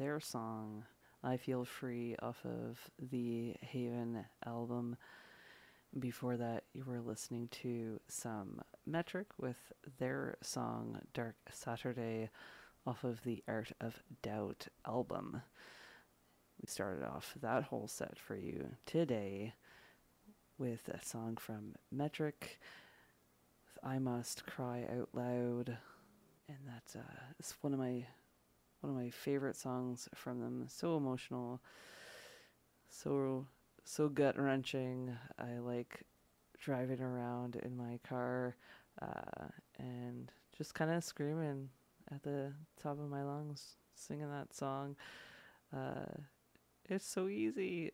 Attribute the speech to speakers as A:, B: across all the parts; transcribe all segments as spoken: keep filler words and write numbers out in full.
A: their song I Feel Free off of the Haven album. Before that, you were listening to some Metric with their song Dark Saturday off of the Art of Doubt album. We started off that whole set for you today with a song from Metric with I Must Cry Out Loud, and that's uh, it's one of my one of my favorite songs from them. So emotional, so so gut wrenching. I like driving around in my car uh, and just kind of screaming at the top of my lungs, singing that song. Uh, it's so easy.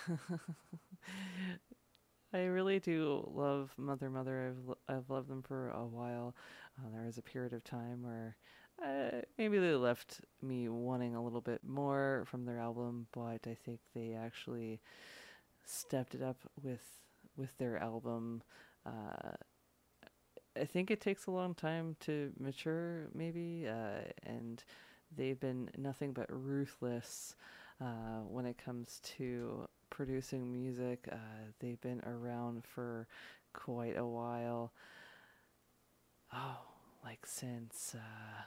A: I really do love Mother Mother. I've I've loved them for a while. Uh, there was a period of time where uh, maybe they left me wanting a little bit more from their album, but I think they actually stepped it up with with their album. Uh, I think it takes a long time to mature, maybe, uh, and they've been nothing but ruthless uh, when it comes to producing music. Uh, they've been around for quite a while. Oh, like since uh,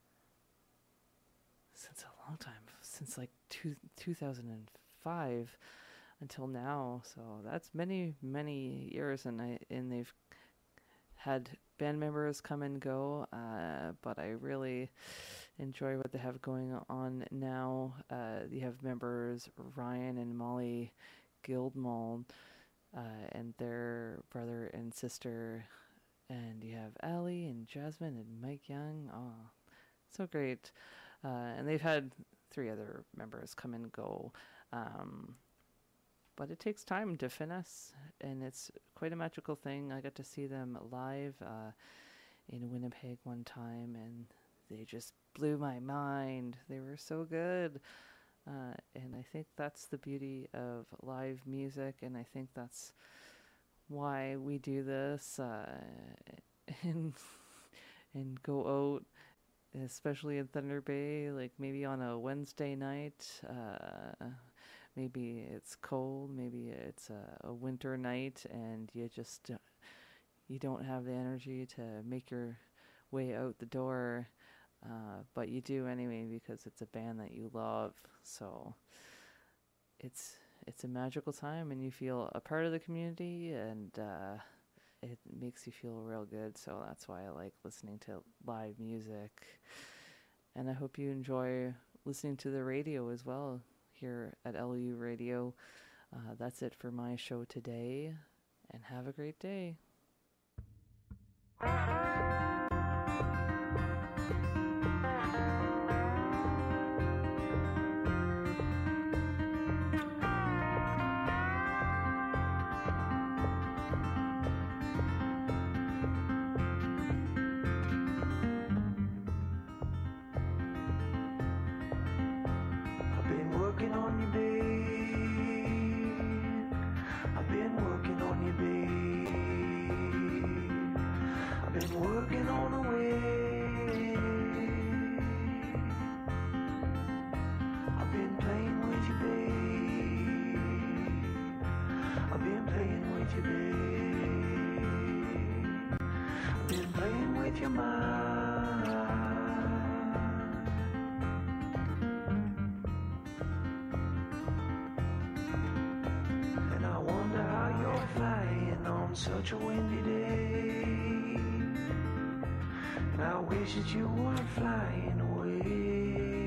A: since a long time, since like two, two thousand five until now. So that's many, many years, and I and they've had band members come and go, uh, but I really enjoy what they have going on now. Uh, you have members Ryan and Molly Guildmall, uh, and their brother and sister, and you have Allie and Jasmine and Mike Young. Oh, so great. Uh, and they've had three other members come and go. Um, But it takes time to finesse, and it's quite a magical thing. I got to see them live uh, in Winnipeg one time, and they just blew my mind. They were so good. Uh, and I think that's the beauty of live music, and I think that's why we do this uh, and, and go out, especially in Thunder Bay, like maybe on a Wednesday night. Uh, maybe it's cold, maybe it's a, a winter night, and you just uh, you don't have the energy to make your way out the door, uh, but you do anyway because it's a band that you love. So it's it's a magical time, and you feel a part of the community, and uh, it makes you feel real good. So that's why I like listening to live music, and I hope you enjoy listening to the radio as well here at L U Radio. Uh, that's it for my show today, and have a great day.
B: Working on the way, I've been playing with you, babe. I've been playing with you, babe. I've been playing with your mind, and I wonder how you're flying on such a windy day. I wish that you weren't flying away.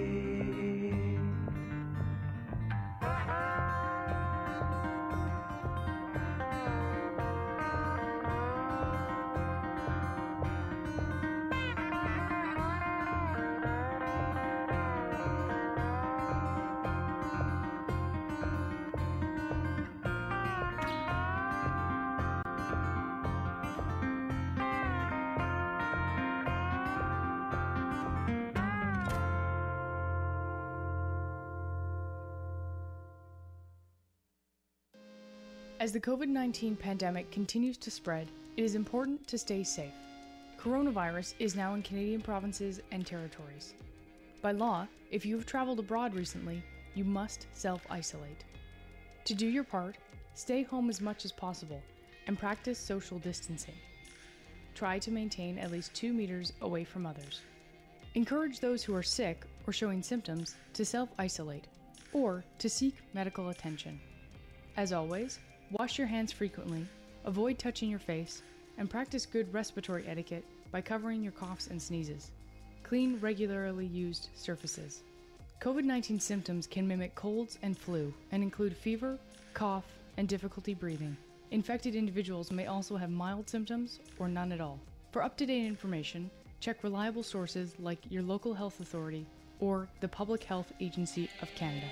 C: As the COVID nineteen pandemic continues to spread, it is important to stay safe. Coronavirus is now in Canadian provinces and territories. By law, if you have traveled abroad recently, you must self-isolate. To do your part, stay home as much as possible and practice social distancing. Try to maintain at least two meters away from others. Encourage those who are sick or showing symptoms to self-isolate or to seek medical attention. As always, wash your hands frequently, avoid touching your face, and practice good respiratory etiquette by covering your coughs and sneezes. Clean regularly used surfaces. COVID nineteen symptoms can mimic colds and flu and include fever, cough, and difficulty breathing. Infected individuals may also have mild symptoms or none at all. For up-to-date information, check reliable sources like your local health authority or the Public Health Agency of Canada.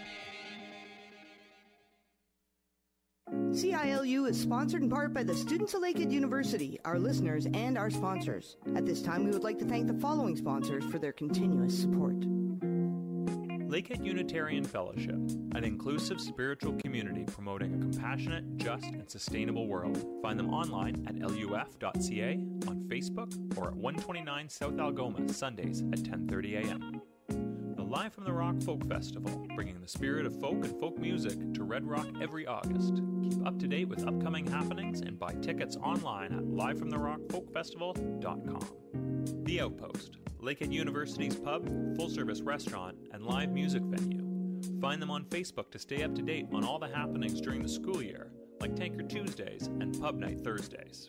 D: C I L U is sponsored in part by the students of Lakehead University, our listeners, and our sponsors. At this time, we would like to thank the following sponsors for their continuous support.
E: Lakehead Unitarian Fellowship, an inclusive spiritual community promoting a compassionate, just, and sustainable world. Find them online at L U F dot C A, on Facebook, or at one twenty-nine South Algoma, Sundays at ten thirty a.m. The Live from the Rock Folk Festival, bringing the spirit of folk and folk music to Red Rock every August. Keep up to date with upcoming happenings and buy tickets online at live from the rock folk festival dot com. The Outpost, Lakehead University's pub, full-service restaurant, and live music venue. Find them on Facebook to stay up to date on all the happenings during the school year, like Tanker Tuesdays and Pub Night Thursdays.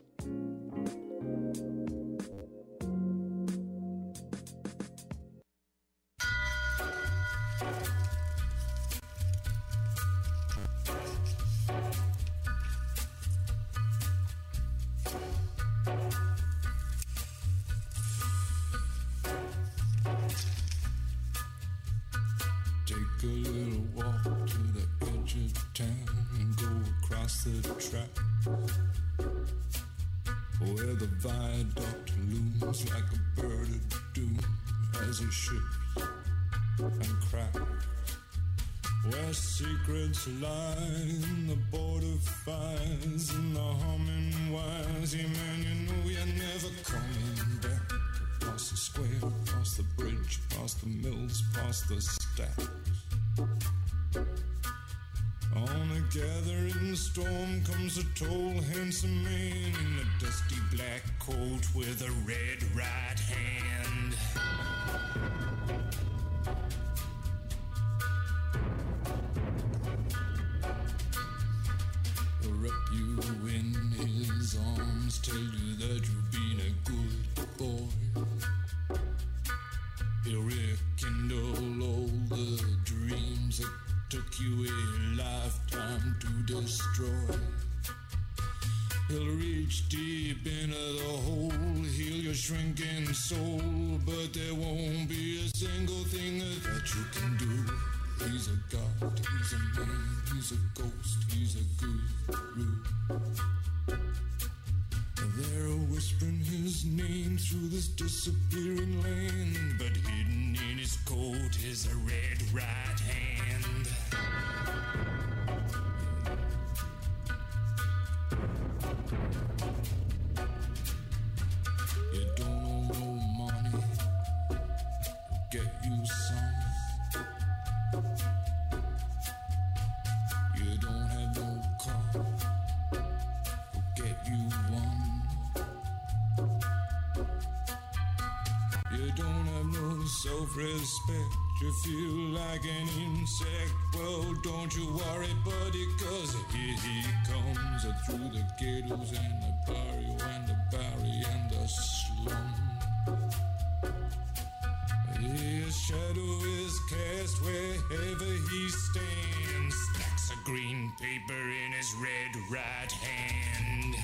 F: Take a little walk to the edge of town and go across the track, where the viaduct looms like a bird of doom as it ships and cracks, where secrets lie in the border fires and the humming wires. Yeah, man, you know you're never coming back. Past the square, past the bridge, past the mills, past the stacks. On a gathering storm comes a tall, handsome man in a dusty black coat with a red right hand. He'll wrap you in his arms, tell you that you've been a good boy. He'll rekindle all the dreams that took you a lifetime to destroy. He'll reach deep into the hole, heal your shrinking soul, but there won't be a single thing that you can do. He's a god, he's a man, he's a ghost, he's a guru. They're whispering his name through this disappearing land, but hidden in his coat is a red right hand. You don't owe no money, get you some. You don't have no car, get you one. You don't have no self-respect, you feel like an insect. Well, don't you worry, buddy, cause here he comes through the ghettos and the barrio and the barrio and the slum. His shadow is cast wherever he stands, stacks of green paper in his red right hand.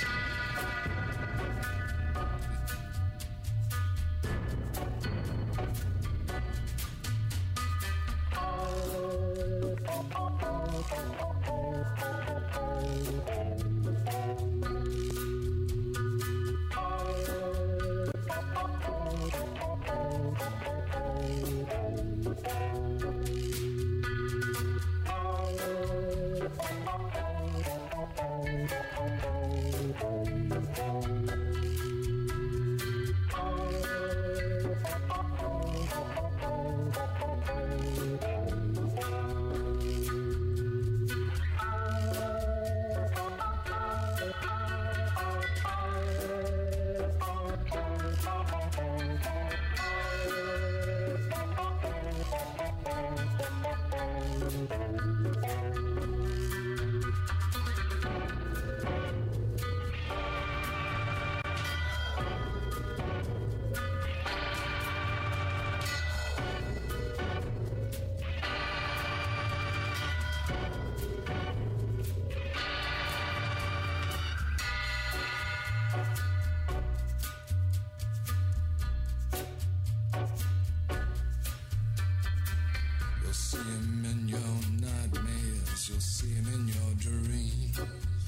F: You'll see him in your nightmares, you'll see him in your dreams.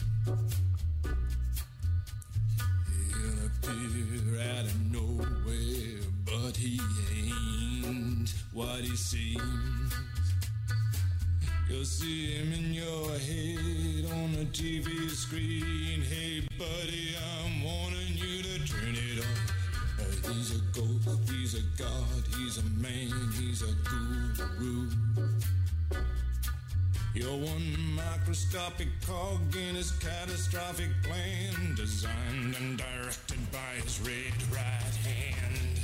F: He'll appear out of nowhere, but he ain't what he seems. You'll see him in your head on the T V screen. Hey buddy, I'm warning you to turn it off. Uh, he's a ghost, he's a god, he's a man, he's a guru. You're one microscopic cog in his catastrophic plan, designed and directed by his red right hand.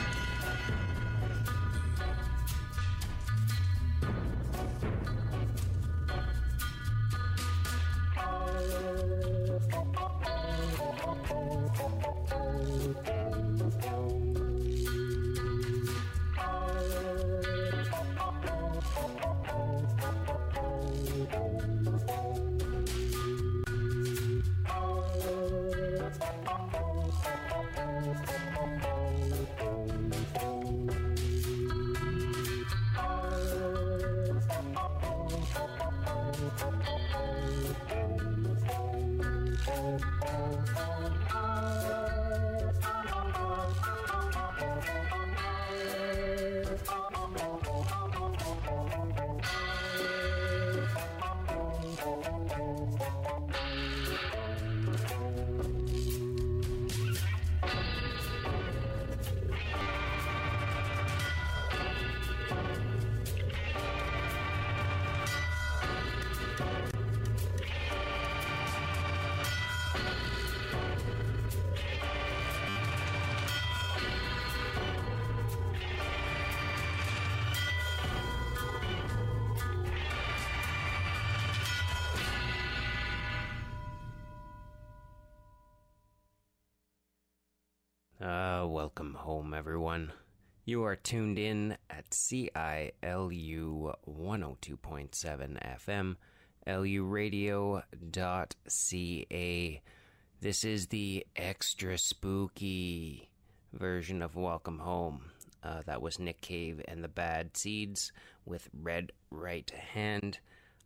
G: Uh, welcome home, everyone. You are tuned in at C I L U one oh two point seven F M, L U radio dot C A. This is the extra spooky version of Welcome Home. Uh, that was Nick Cave and the Bad Seeds with Red Right Hand.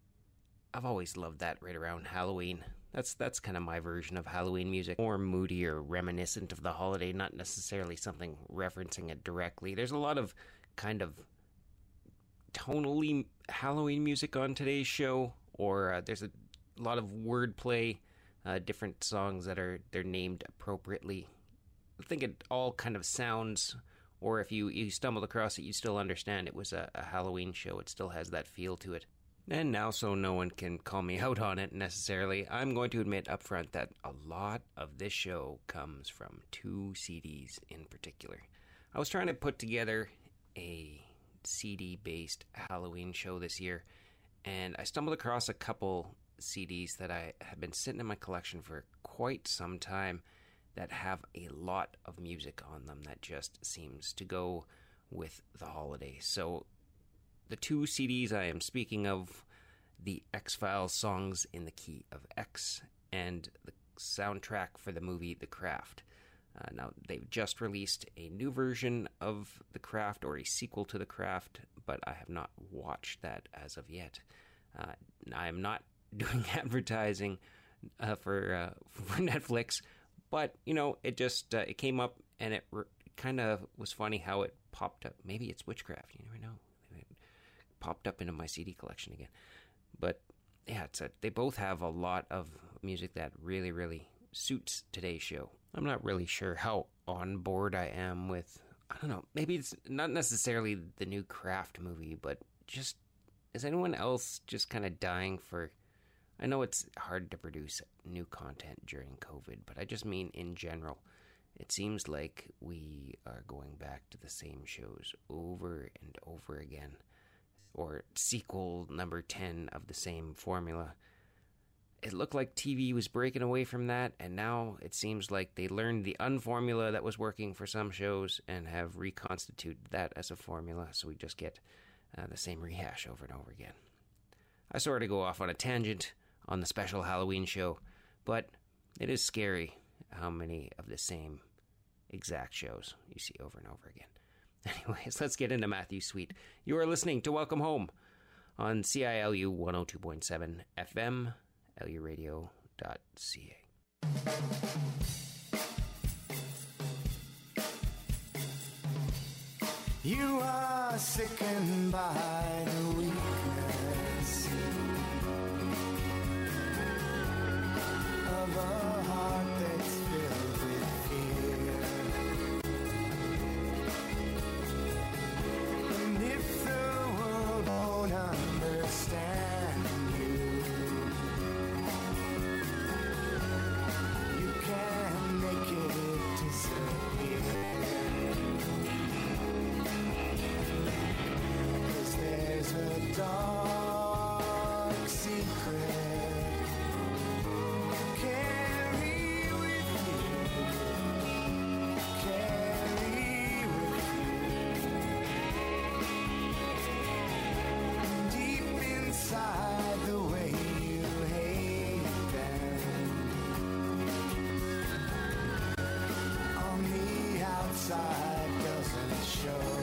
G: I've always loved that right around Halloween. That's that's kind of my version of Halloween music. More moody or reminiscent of the holiday, not necessarily something referencing it directly. There's a lot of kind of tonally Halloween music on today's show, or uh, there's a lot of wordplay, uh, different songs that are they're named appropriately. I think it all kind of sounds, or if you, you stumbled across it, you still understand it was a, a Halloween show. It still has that feel to it. And now, so no one can call me out on it necessarily, I'm going to admit up front that a lot of this show comes from two C Ds in particular. I was trying to put together a C D-based Halloween show this year, and I stumbled across a couple C Ds that I have been sitting in my collection for quite some time that have a lot of music on them that just seems to go with the holiday. So the two C Ds I am speaking of, the X-Files songs in the key of X, and the soundtrack for the movie The Craft. Uh, now, they've just released a new version of The Craft, or a sequel to The Craft, but I have not watched that as of yet. Uh, I am not doing advertising uh, for uh, for Netflix, but, you know, it just, uh, it came up, and it re- kind of was funny how it popped up. Maybe it's witchcraft, you never know. Popped up into my C D collection again. But yeah, it's a, they both have a lot of music that really, really suits today's show. I'm not really sure how on board I am with, I don't know, maybe it's not necessarily the new Craft movie, but just, is anyone else just kind of dying for, I know it's hard to produce new content during COVID, but I just mean in general. It seems like we are going back to the same shows over and over again. Or sequel number ten of the same formula. It looked like T V was breaking away from that, and now it seems like they learned the unformula that was working for some shows and have reconstituted that as a formula, so we just get uh, the same rehash over and over again. I sort of go off on a tangent on the special Halloween show, but it is scary how many of the same exact shows you see over and over again. Anyways, let's get into Matthew's Suite. You are listening to Welcome Home on C I L U one oh two point seven F M, L U radio dot C A.
H: You are sickened by the weakness of a heart that's filled with fear. And if the world won't understand you, you can make it disappear. There's a dark secret carry with you, carry with you, deep inside the way you hate them. On the outside doesn't show.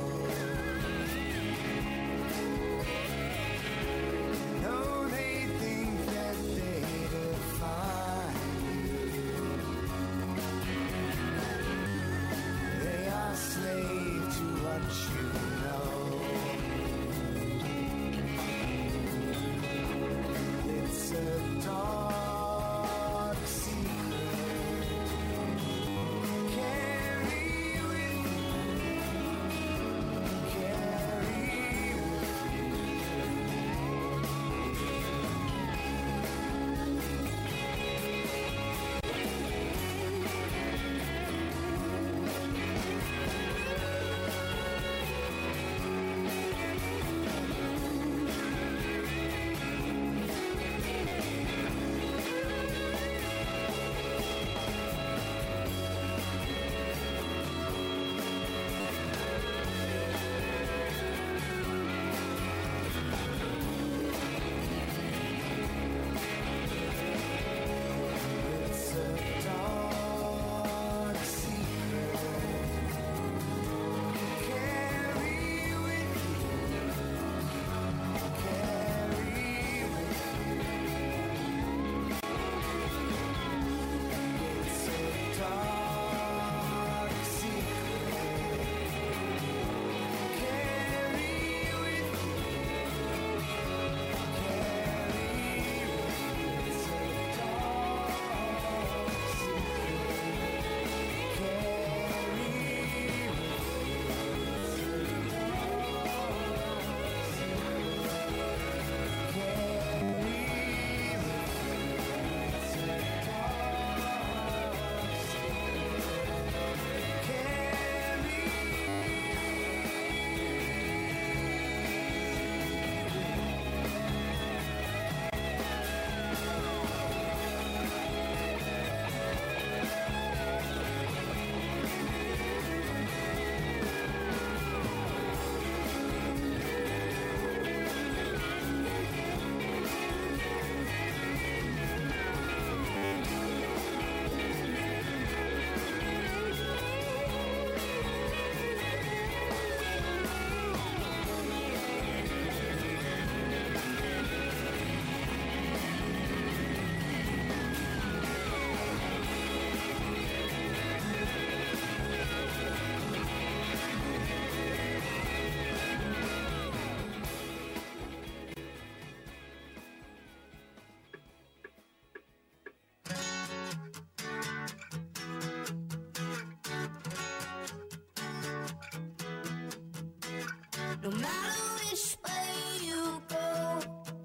I: No matter which way you go,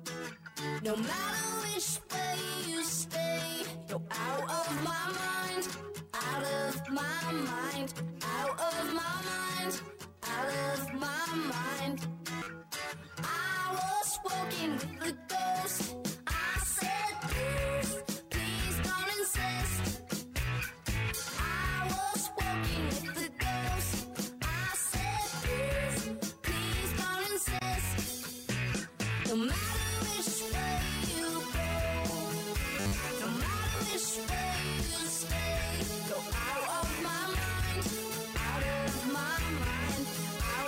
I: no matter which way you stay, you're out of my mind, out of my mind, out of my mind, out of my mind. I was walking with the ghost. I said, please, please don't insist. I was walking with the ghost. I said, please, please don't insist. No matter which way you go, no matter which way you stay, go out of my mind, out of my mind, out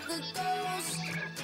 I: the ghost.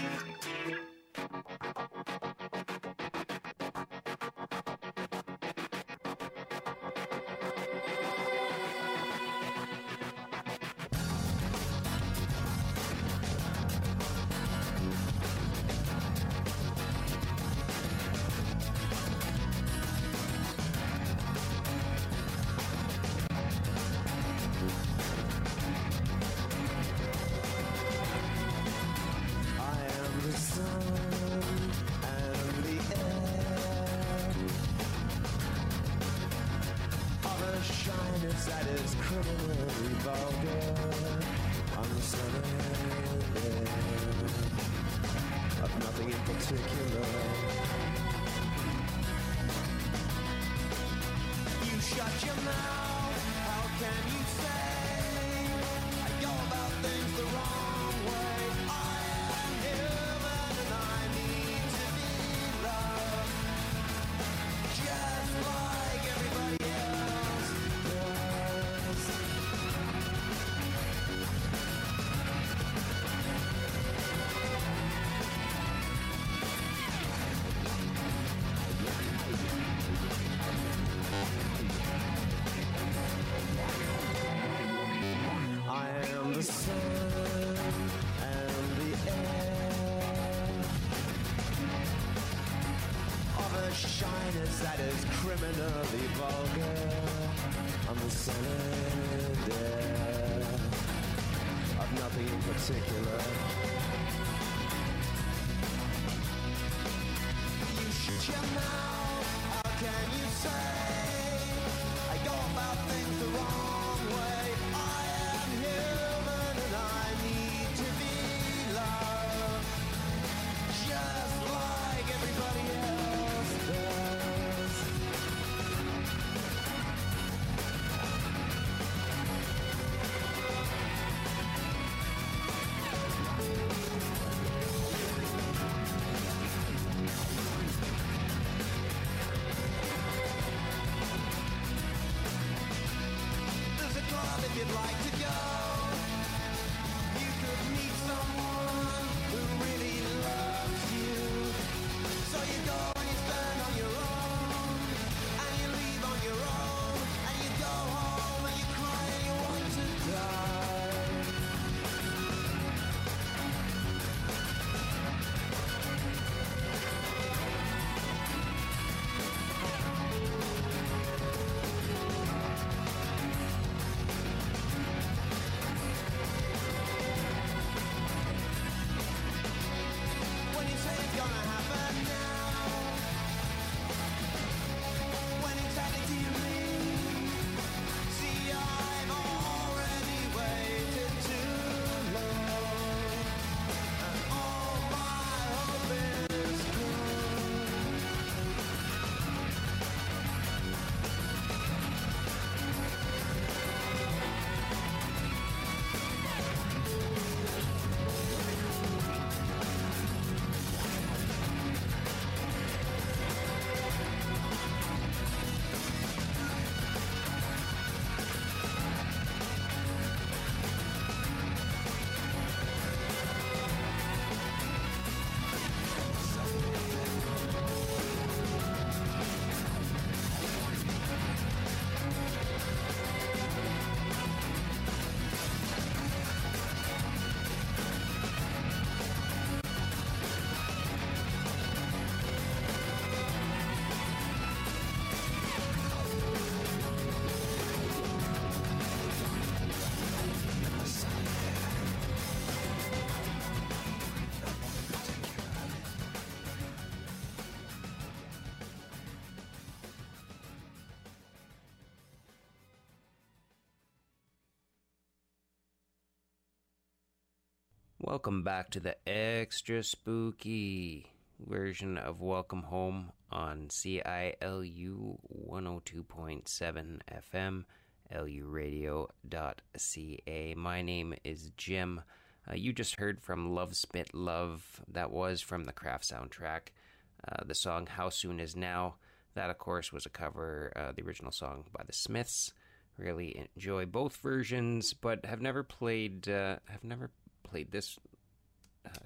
H: That is criminally vulgar. I'm the son of nothing in particular. You shut your mouth. How can you say I go about things the wrong way? I am human and I need to be loved, just like everybody else. I am the sun and the air of a shyness that is criminally vulgar. I'm the sun and air of nothing in particular. You shut your mouth. How can you say I go about things the wrong way? I am human and I need to be loved, just like everybody else does. There's a club if you'd like to go. You could meet someone who really loves you. So you go and you spend on your own, and you leave on your own, and you go home and you cry and you want to die. When you say it's gonna happen now, when eternity leaves, see I've already waited too long, and all my hope is gone.
G: Welcome back to the extra spooky version of Welcome Home on C I L U one oh two point seven F M, L U radio dot C A. My name is Jim. Uh, you just heard from Love Spit Love. That was from the Craft soundtrack. Uh, the song How Soon Is Now. That, of course, was a cover, uh, the original song by the Smiths. Really enjoy both versions, but have never played, uh, have never played this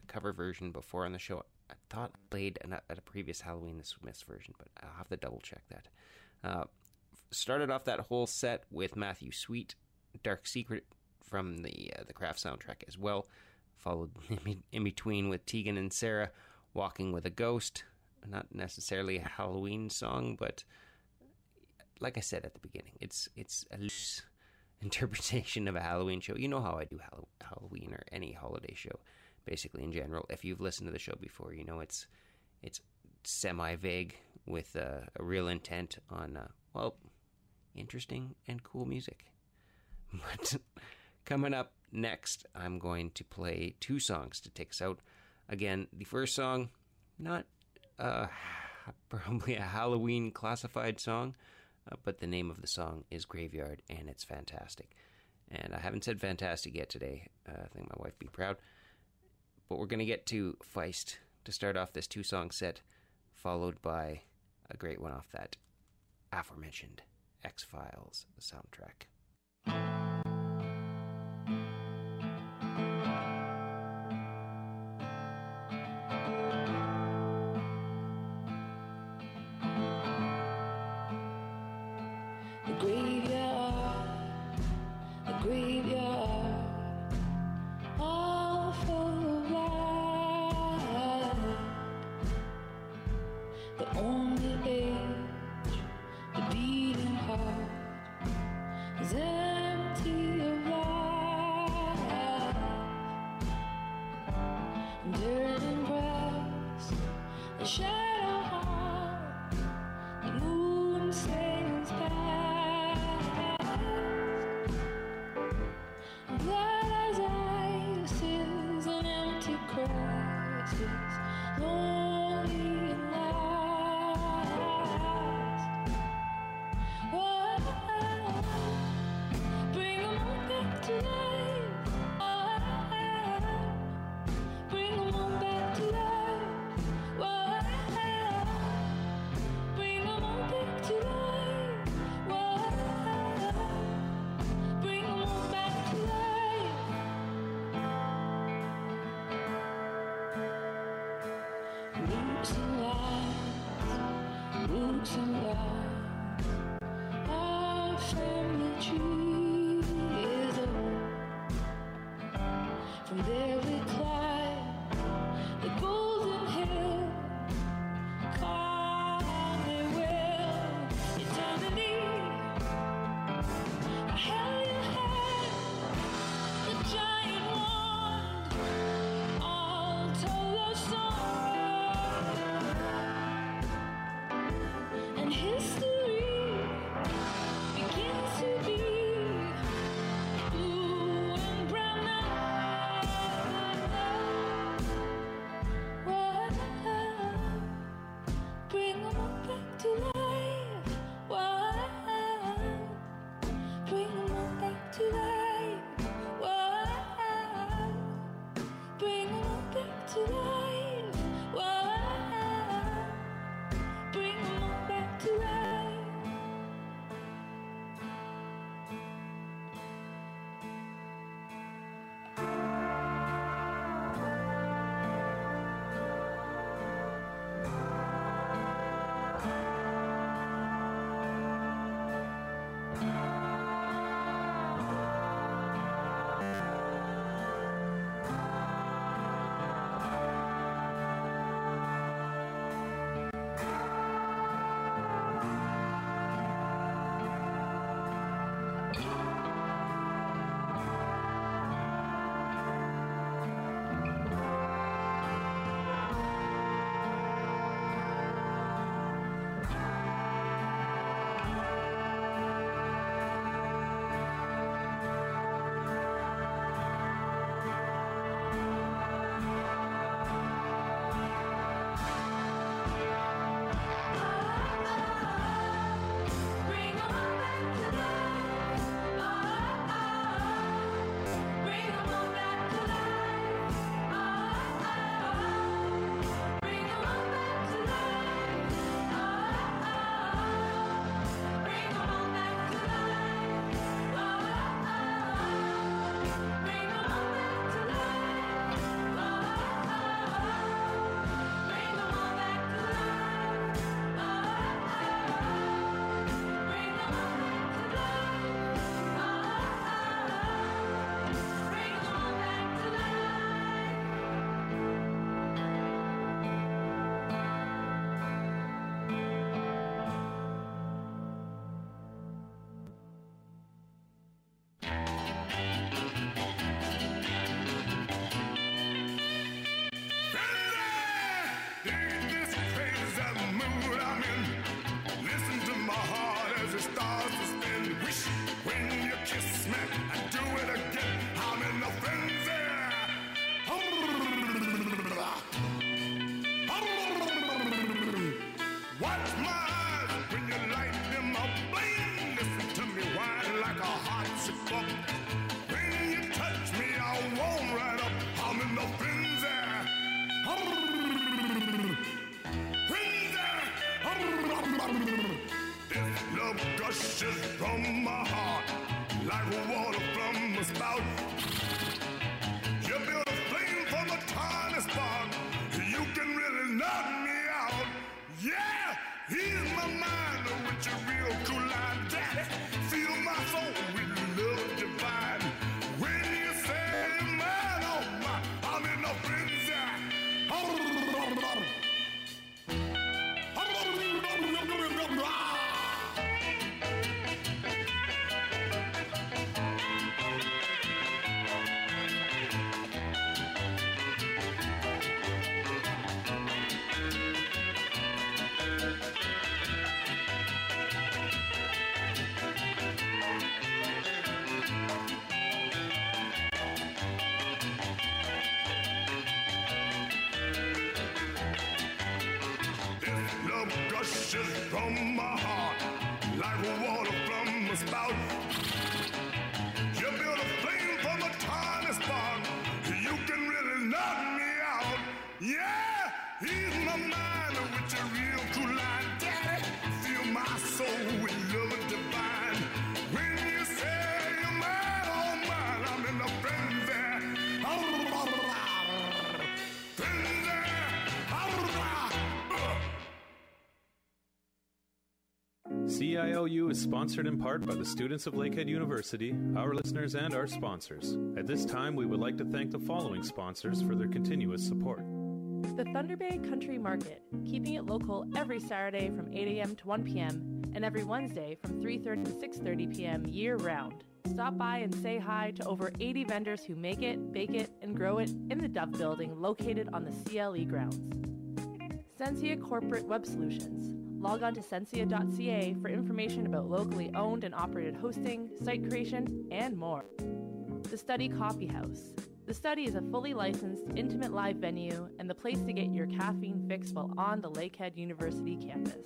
G: cover version before on the show. I thought I played an, at a previous Halloween the Smiths version, but I'll have to double check that. Uh, started off that whole set with Matthew Sweet, Dark Secret from the uh, the Craft soundtrack as well. Followed in, in between with Tegan and Sarah, Walking with a Ghost. Not necessarily a Halloween song, but like I said at the beginning, it's it's a loose interpretation of a Halloween show. You know how I do Hall- Halloween or any holiday show, basically in general. If you've listened to the show before, you know it's it's semi-vague with uh, a real intent on, uh, well, interesting and cool music. But coming up next, I'm going to play two songs to take us out. Again, the first song, not uh, probably a Halloween classified song, uh, but the name of the song is Graveyard, and it's fantastic. And I haven't said fantastic yet today. Uh, I think my wife would be proud. But we're going to get to Feist to start off this two-song set, followed by a great one off that aforementioned X-Files soundtrack.
I: The graveyard, the graveyard, all full of light. The only age, the beating heart, is empty of life. Dirt and grass, the shadow haunt, the moon sails past. Blood as ice is an empty crisis, lonely and last. Oh, bring 'em all back to life. Oh, bring 'em all back to life. Oh, bring 'em all back to life. Oh, bring 'em all back to life. Roots and lines, roots and lines. Our family tree is old. From there we climb the golden hill. Call me will eternity. I held your hand, the giant wand, all told of sorrow. And history begins to be blue and brown now. Whoa, bring 'em all back to life. Whoa, bring 'em all back to life. Whoa, bring 'em all back to life. Whoa, bring 'em all back to life.
J: like water from a spout. You build a flame from a tiny spark. You can really knock me out. Yeah, he's my mind with your real cool line. Daddy, feel my soul with love divine. When you say man, oh my, I'm in a frenzy. Gushes from my heart like water from a spout. You build a flame from a tiny spark. You can really knock me out. Yeah, he's my mind with your real cool line. Daddy, feel my soul with love divine. When you say you're mine, oh mine, I'm in a frenzy.
E: C I L U is sponsored in part by the students of Lakehead University, our listeners, and our sponsors. At this time, we would like to thank the following sponsors for their continuous support.
K: The Thunder Bay Country Market, keeping it local every Saturday from eight a.m. to one p.m. and every Wednesday from three thirty to six thirty p.m. year-round. Stop by and say hi to over eighty vendors who make it, bake it, and grow it in the Dove Building located on the C L E grounds. Sensia Corporate Web Solutions. Log on to sensia dot c a for information about locally owned and operated hosting, site creation, and more. The Study Coffee House. The Study is a fully licensed, intimate live venue and the place to get your caffeine fix while on the Lakehead University campus.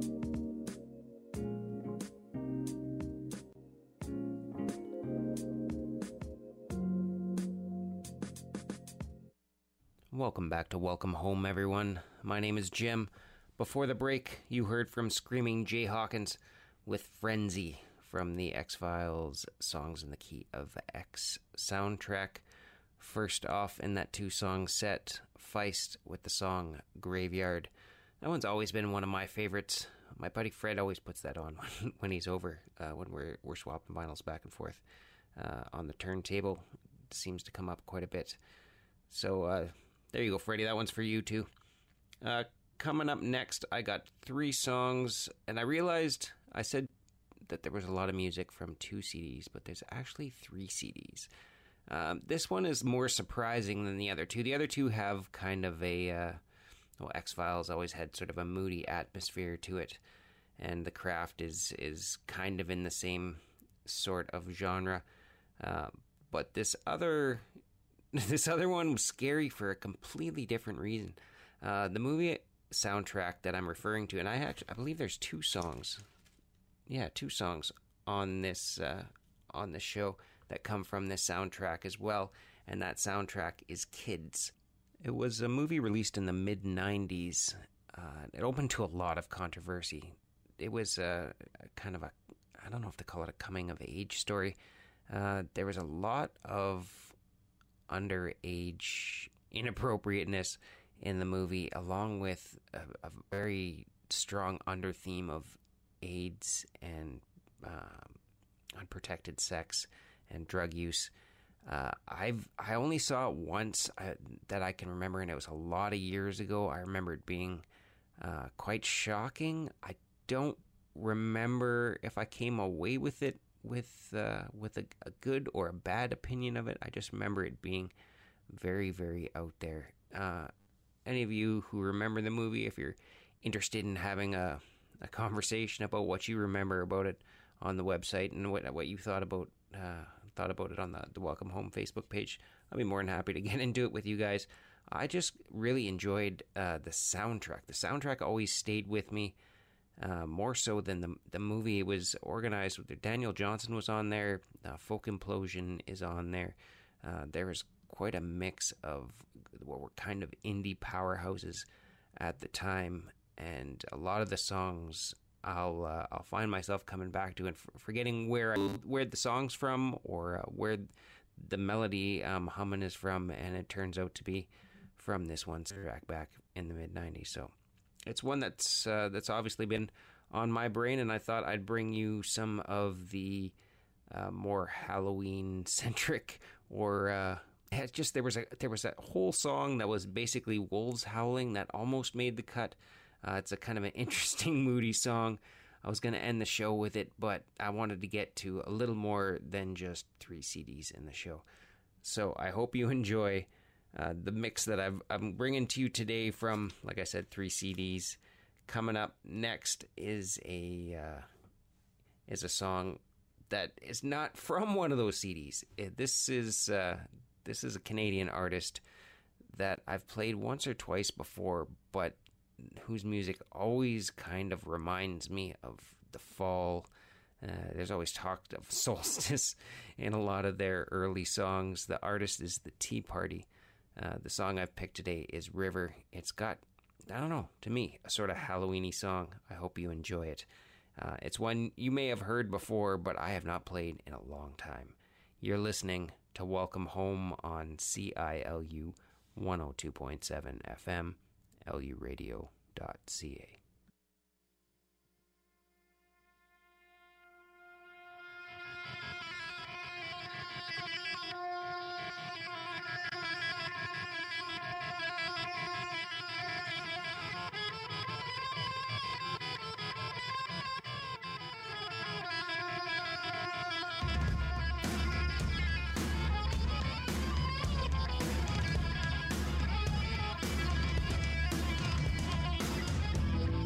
G: Welcome back to Welcome Home, everyone. My name is Jim. Before the break, you heard from Screaming Jay Hawkins with Frenzy from the X-Files Songs in the Key of X soundtrack. First off in that two-song set, Feist with the song Graveyard. That one's always been one of my favorites. My buddy Fred always puts that on when, when he's over, uh, when we're, we're swapping vinyls back and forth uh, on the turntable. It seems to come up quite a bit. So uh, there you go, Freddie. That one's for you, too. Uh, coming up next, I got three songs, and I realized I said that there was a lot of music from two C Ds, but there's actually three C Ds. Um, this one is more surprising than the other two. The other two have kind of a, uh, well, X-Files always had sort of a moody atmosphere to it, and The Craft is, is kind of in the same sort of genre. Uh, but this other, this other one was scary for a completely different reason. Uh, the movie soundtrack that I'm referring to, and I actually, I believe there's two songs. Yeah, two songs on this uh, on this show that come from this soundtrack as well, and that soundtrack is Kids. It was a movie released in the mid nineties. Uh, it opened to a lot of controversy. It was a, a kind of a, I don't know if to call it a coming-of-age story. Uh, there was a lot of underage inappropriateness in the movie, along with a, a very strong under-theme of AIDS and um, unprotected sex and drug use. Uh, I've I only saw it once uh, that I can remember, and it was a lot of years ago. I remember it being uh, quite shocking. I don't remember if I came away with it with uh, with a, a good or a bad opinion of it. I just remember it being very, very out there. Uh, any of you who remember the movie, if you're interested in having a, a conversation about what you remember about it on the website and what what you thought about uh, thought about it on the, the Welcome Home Facebook page, I'll be more than happy to get into it with you guys. I just really enjoyed uh, the soundtrack. The soundtrack always stayed with me, uh, more so than the the movie. It was organized with Daniel Johnson was on there. Uh, Folk Implosion is on there. Uh, there was quite a mix of what were kind of indie powerhouses at the time, and a lot of the songs I'll uh, I'll find myself coming back to and f- forgetting where I, where the song's from or uh, where the melody um, humming is from, and it turns out to be from this one track back in the mid nineties. So it's one that's uh, that's obviously been on my brain, and I thought I'd bring you some of the uh, more Halloween centric or uh, it's just there was a there was a whole song that was basically wolves howling that almost made the cut. Uh, it's a kind of an interesting, moody song. I was going to end the show with it, but I wanted to get to a little more than just three C Ds in the show. So I hope you enjoy uh, the mix that I've, I'm bringing to you today from, like I said, three C Ds. Coming up next is a uh, is a song that is not from one of those C Ds. It, this is uh, this is a Canadian artist that I've played once or twice before, but whose music always kind of reminds me of the fall. Uh, there's always talk of solstice in a lot of their early songs. The artist is The Tea Party. Uh, the song I've picked today is River. It's got, I don't know, to me, a sort of Halloween-y song. I hope you enjoy it. Uh, it's one you may have heard before, but I have not played in a long time. You're listening to Welcome Home on C I L U one oh two point seven F M. L U radio dot C A.
I: Thank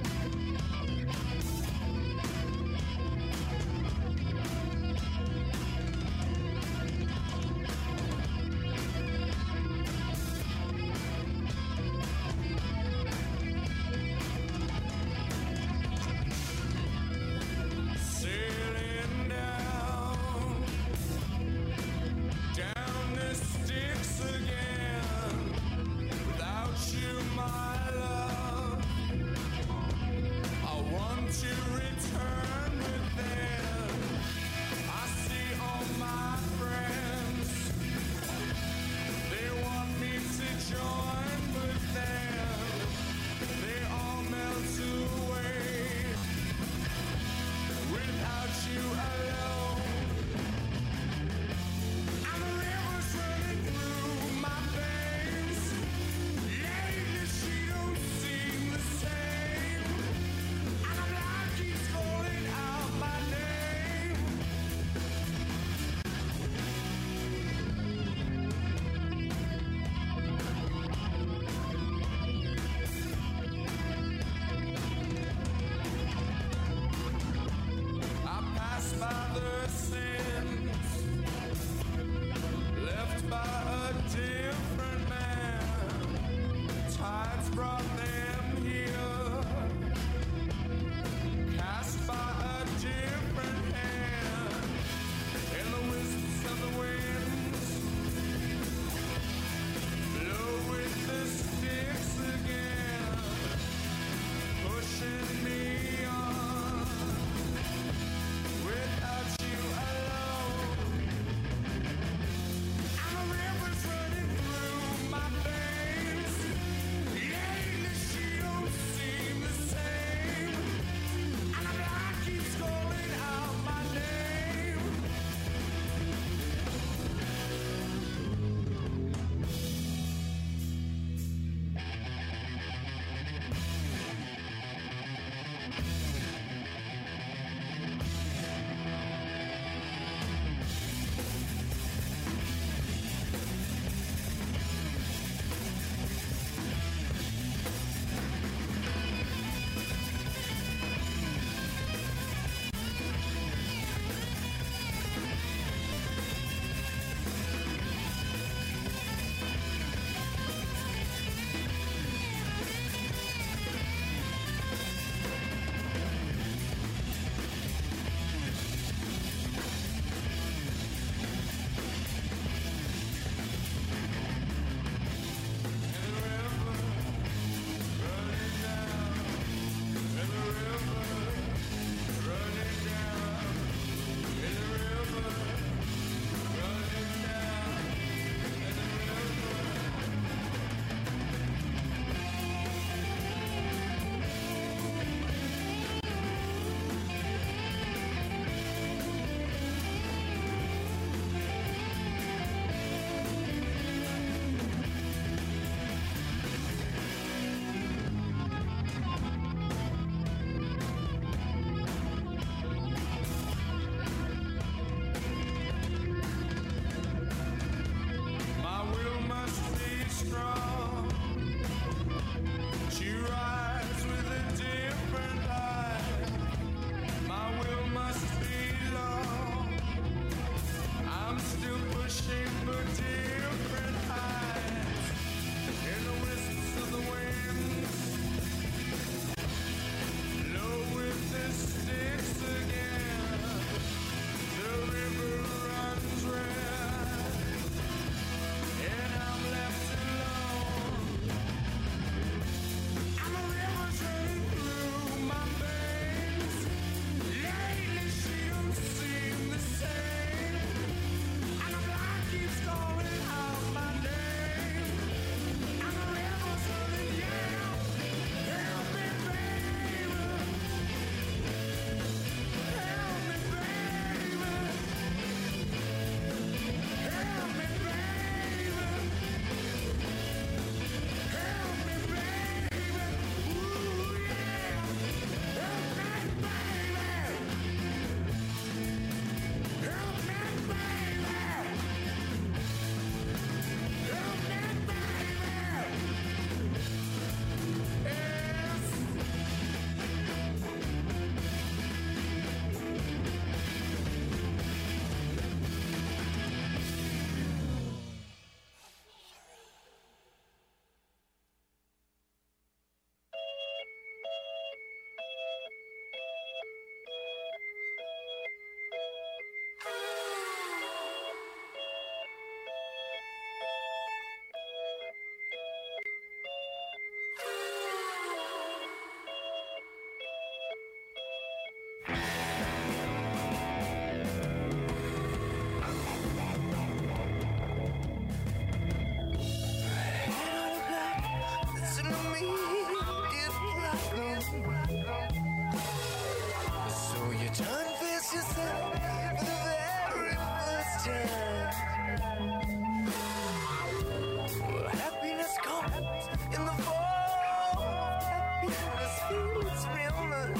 H: lips in the fall. Happiness feels real much.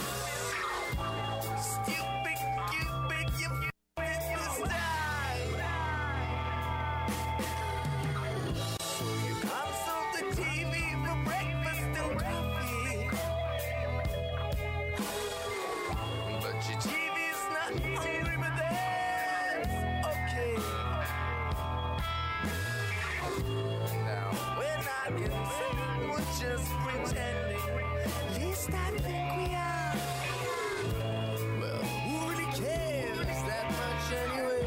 H: Stupid, Cupid, you f***ed this time. So you consult the T V for breakfast and coffee, but your T V's not hungry, but that's okay. Now we're not insane, we're just pretending. At least I think we are. Well, who really cares that much anyway?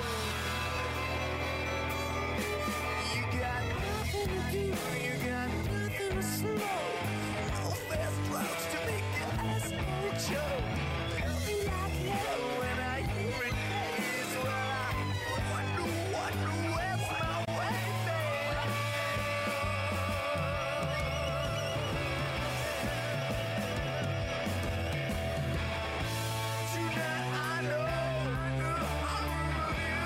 H: You got nothing to do, you got nothing to slow. No fast routes to make your ass go choke. You like hell when I hear it is. Well, I wonder, wonder where's my way, babe? Tonight I know I'm with you.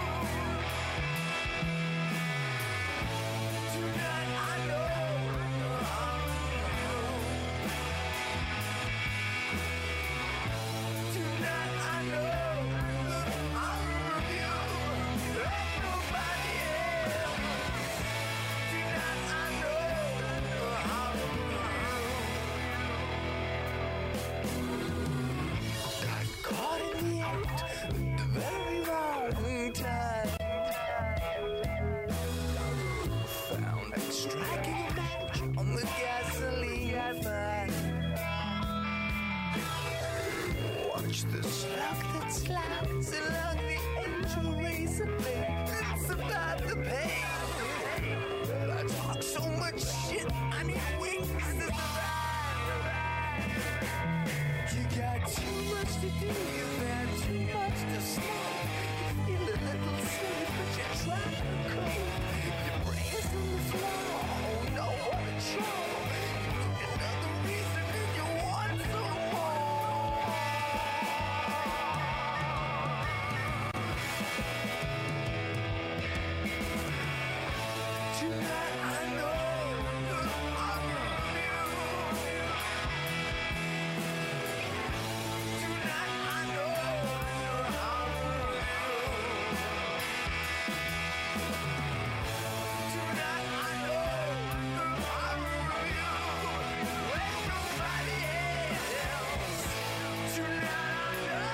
H: Tonight I know I'm with you. Tonight I know I'm with you. Like nobody else. Tonight I know I'm with you. Got caught in the act at the very wrong time. Found it striking a match on the gasoline fire. Watch the slug that slides along the angel razor blade. It's about the pain. I talk so much shit, I need wings to survive. You got too much to do, you've had too much to smoke. You feel a little silly, but you're trying to cope. Your brain's on the floor, oh no, what a chore. You need another reason and you want some more. Tonight I know I'm with you. Tonight I know I'm with you. Tonight I know I'm with you. Like nobody else. Tonight I know.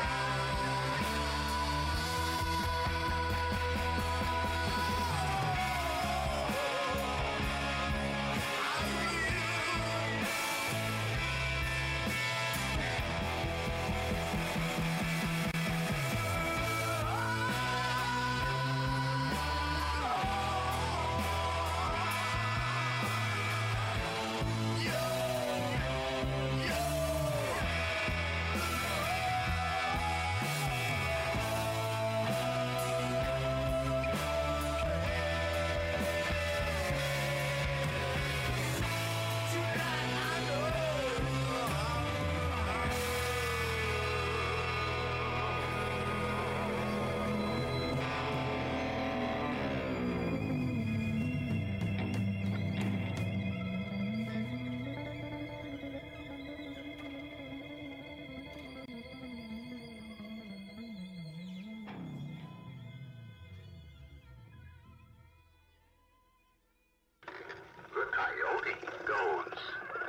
J: The coyote goes.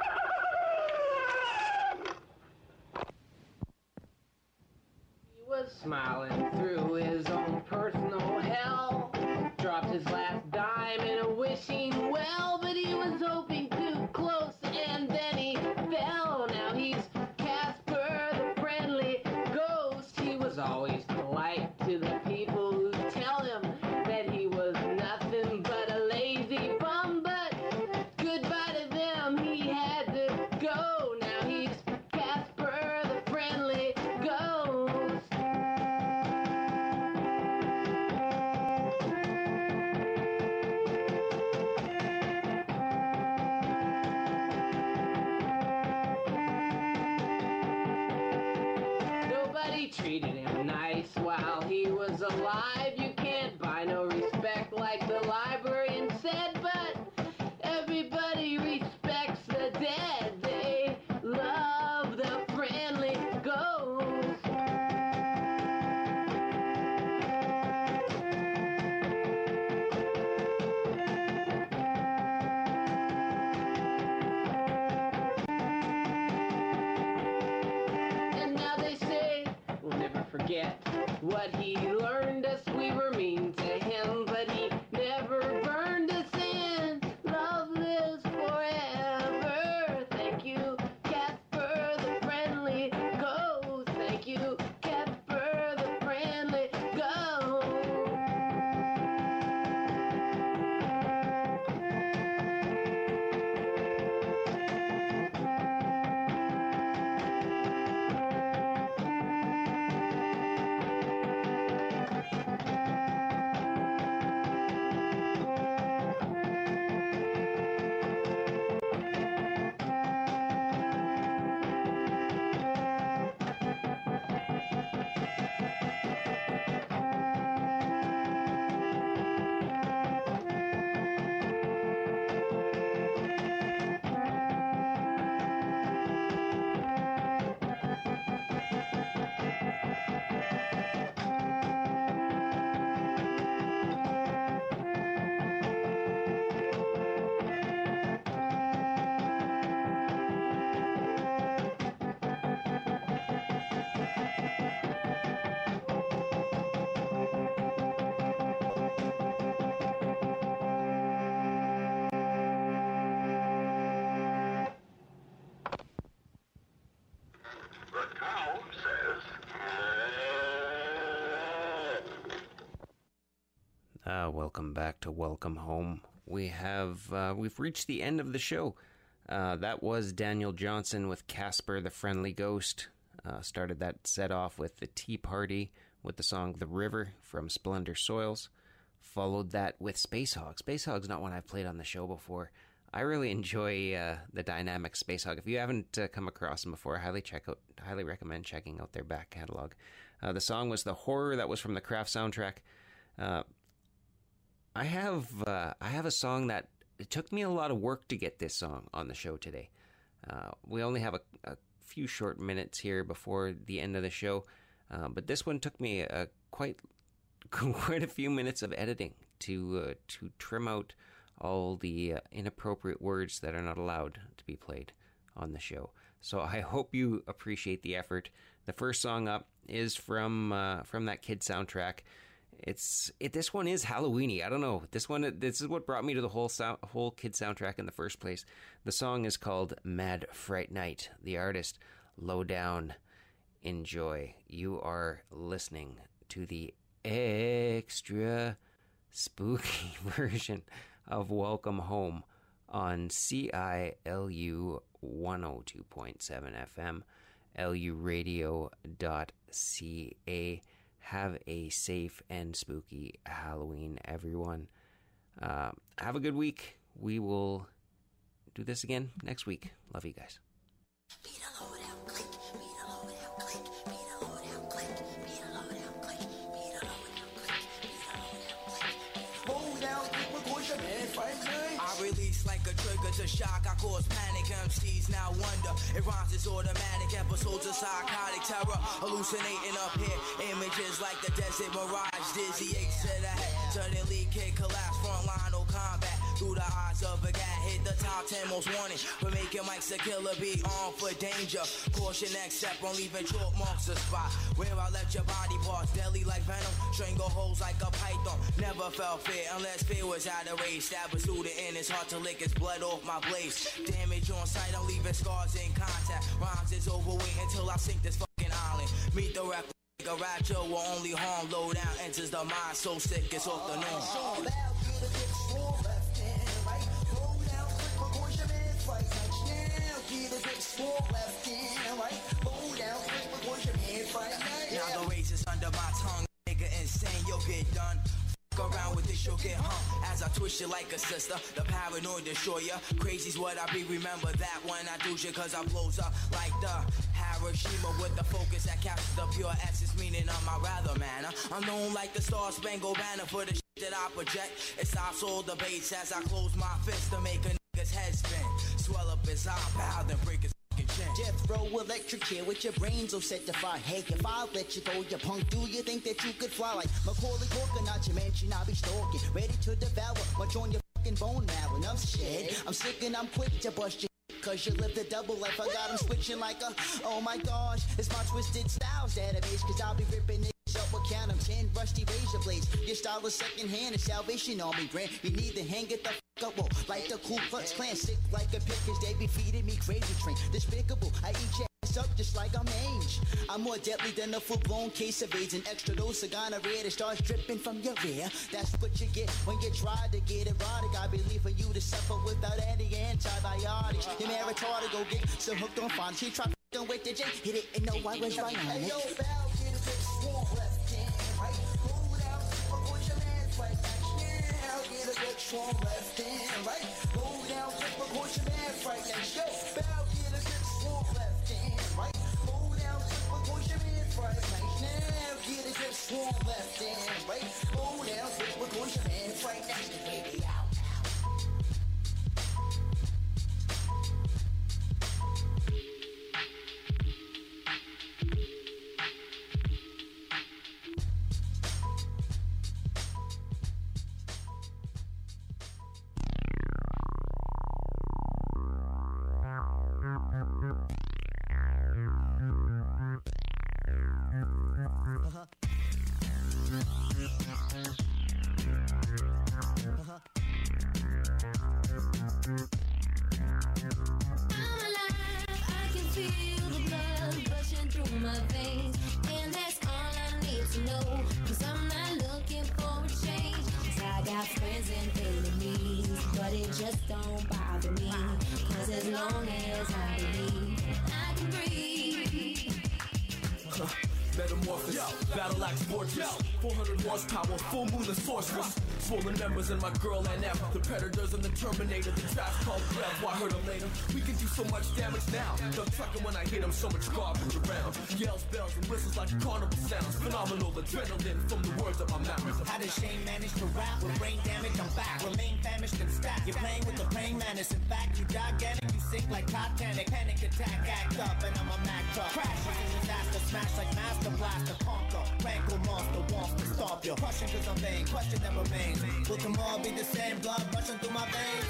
L: He was smiling through his own personal hell. Dropped his last dime in a wishing well, but he was hoping too close and then he fell. Now he's Casper the friendly ghost. He was always polite to the people who tell him that he was nothing but a lazy bum, but goodbye to them, he had to go. Now he's Casper the friendly ghost.
G: Uh, welcome back to Welcome Home. We have uh, we've reached the end of the show. Uh, that was Daniel Johnson with Casper the Friendly Ghost. Uh, started that set off with the Tea Party with the song The River from Splendor Soils. Followed that with Space Hog. Space Hog's not one I've played on the show before. I really enjoy uh, the dynamic Space Hog. If you haven't uh, come across them before, I highly check out, highly recommend checking out their back catalog. Uh, the song was The Horror. That was from the Craft soundtrack. Uh, I have uh, I have a song that it took me a lot of work to get this song on the show today. Uh, we only have a, a few short minutes here before the end of the show, uh, but this one took me a, quite quite a few minutes of editing to uh, to trim out all the uh, inappropriate words that are not allowed to be played on the show. So I hope you appreciate the effort. The first song up is from uh, from that kid soundtrack. It's it. This one is Halloweeny. I don't know. This one. This is what brought me to the whole sound, whole kid soundtrack in the first place. The song is called Mad Fright Night. The artist, Lowdown. Enjoy. You are listening to the extra spooky version of Welcome Home on C I L U one oh two point seven F M, L U radio dot C A. Have a safe and spooky Halloween, everyone. Uh, have a good week. We will do this again next week. Love you guys.
H: I release like a trigger to shock. I cause panic. M Cs now wonder. It rhymes is automatic. Episodes of psychotic terror. Hallucinating up here. Images like the desert mirage. Dizzy aches to the head. Suddenly kid collapse. Frontline no combat. Through the eyes of a gat. Hit the top ten most wanted. For making Mike's a killer. Be on for danger. Caution next step on leaving chalk marks the spot. Where I left your body parts. Deadly like venom. Strangle holes like a python. Never felt fear unless fear was out of range. Stab a student in. It's hard to lick his blood off my blades. Damage on sight. I'm leaving scars in contact. Rhymes is overweight until I sink this fucking island. Meet the rap. A ratchet will only harm. Low down enters the mind. So sick it's off the norm. Now the race is under my tongue. Nigga insane, you'll get done. Fuck around with this, you'll get hung. As I twist you like a sister, the paranoid destroyer. Crazy's what I be, remember that when I do shit, cause I blows up like the Hiroshima with the focus that captures the pure essence, meaning of my rather manner. I'm known like the Star Spangled Banner for the shit that I project. It stops all debates as I close my fist to make a nigga's head spin. Swell up his eyebrow, then break his
M: Death row electric chair with your brains all set to fire. Hey, if I let you go, you punk, do you think that you could fly like Macaulay Culkin? Not to mention I'll be stalking, ready to devour much on your fucking bone marrow. Enough said, I'm sick and I'm quick to bust your cause you live the double life. I got them switching like a, oh my gosh, it's my Twisted Styles database. Cause I'll be ripping niggas up with count 'em ten rusty razor blades. Your style is second hand and salvation on me, Grant. You need to hang it the fuck up, whoa, like the Ku Klux Klan. Sick like a pig cause they be feeding me crazy train. Despicable, I eat your ass up just like I'm mange. I'm more deadly than a full-blown case of AIDS. An extra dose of gonorrhea that starts dripping from your rear. That's what you get when you try to get erotic. I believe for you to suffer without any antibiotics. Your man retarded, go get so hooked on fun. She tried f***ing with the J, hit it and no one was right on it. Yo, bow, get a big swamp left hand, right? Roll down, put your man's right back now. Get a big swamp left hand, right? Roll down, put your man's right back. Yo, bow, get a big swamp left hand, right? Roll down, put your man's right back now. Get a big swamp left hand, right? Roll down, put your man's right back. Baby, out.
I: got friends and enemies, but it just don't bother me. Cause as long as I believe, I can breathe.
N: Huh. Metamorphosis, yo, battle axe fortress, four hundred horsepower, full moon and sorceress. Swollen members and my girl N F. The predators and the Terminator, the trash called breath. Why hurt them later? We can do so much damage now. Duck trucking when I hit them, so much garbage around. Yells, bells, and whistles like carnival sounds. Phenomenal adrenaline from the words of my mouth.
M: How does Shane manage to rap with brain damage? I'm back, remain famished and stacked. You're playing with the praying mantis. In fact, you gigantic, you sink like Titanic. Panic attack, act up, and I'm a Mack truck. Crashes in disaster, smash like Master Blaster, conquer. Rankle monster wants to stop you. Crushing cause I'm vain, question that remains. Will tomorrow be the same? Blood rushing through my veins.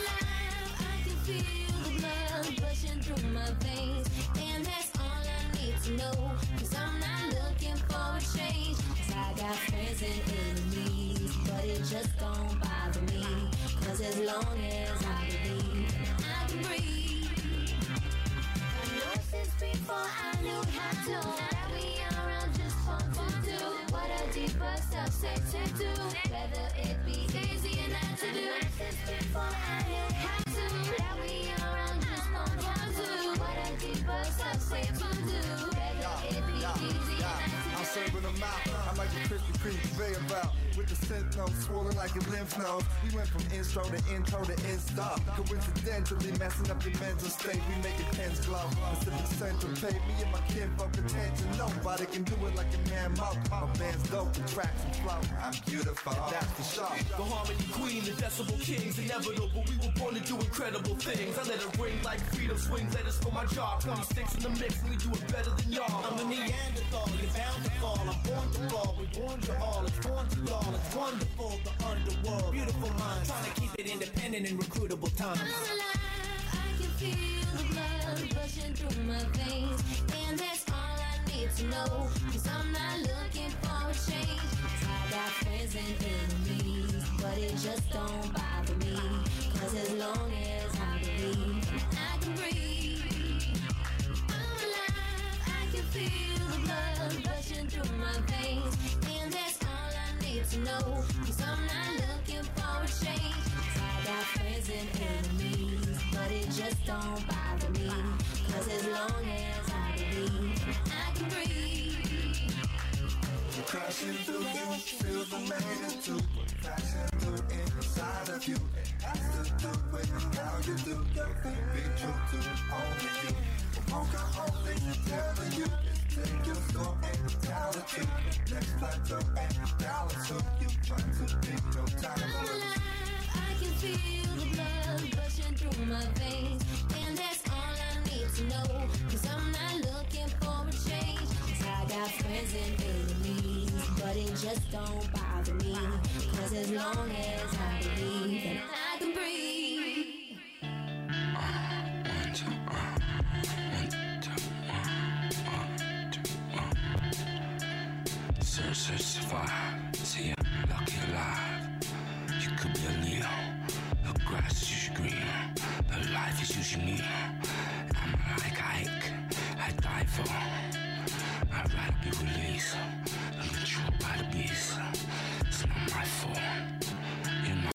I: I can feel the blood rushing through my veins, and that's all I need to know. Cause I'm not looking for a change. Cause I got friends and enemies, but it just don't bother me. Cause as long as I believe, I can breathe. I know since before I knew how to, that we are all just fun to do. What a deeper self said to do, whether it be easy or not to do. Since before I knew how to, that we are all just fun to do. What a deeper self said to do, whether it be easy or not to do.
O: I'm serving them out. I'm like a Krispy Kreme conveyor belt with the scent notes swollen like a lymph node. We went from intro to intro to insta. Coincidentally messing up your mental state. We make it pens glow. Pacific Central paid me and my kinfolk attention. Nobody can do it like a man monk. My band's dope, the tracks and flow. I'm beautiful, that's for sure.
N: The harmony queen, the decibel kings, inevitable. We were born to do incredible things. I let it ring like freedom swings. Let us for my job. twenty-six in the mix, and we do it better than y'all.
M: I'm a Neanderthal, you're bound to fall. I'm born to fall, we born to all. It's born to y'all, it's wonderful, the underworld. Beautiful minds, trying to keep it independent in recruitable times.
I: I'm alive, I can feel the blood rushing through my veins, and that's all I need to know. Cause I'm not looking for a change. Cause I got friends and enemies, but it just don't bother me. Cause as long as I believe, I can breathe. I'm alive, I can feel the blood rushing through my veins, and that's all I need to know. Cause I'm not looking for a change. Cause I got friends and enemies, but it just don't bother me. Cause as long as I believe, I can breathe.
O: You're crashing through you, feel the magnitude. Crashing through inside of you. It has to do with how you do your thing. Be true to only you. Won't got all things to tell you. Take your soul and tell the truth. Next plateau and Dallas hook. You try to pick no time.
I: I'm alive, I can feel the blood rushing through my veins, and that's all I need to know. Cause I'm not looking for a change. Cause I got friends and enemies, but it just don't bother me. Cause as long as I believe, then I can breathe.
F: One, two, uh, one, two, uh, one, two, uh. Search, search, survive. See ya, lucky alive. You could be a Leo. The grass is usually green. The life is usually neat. I'm like Ike. I die for. I'd rather be released than controlled by the beast. It's not my fault.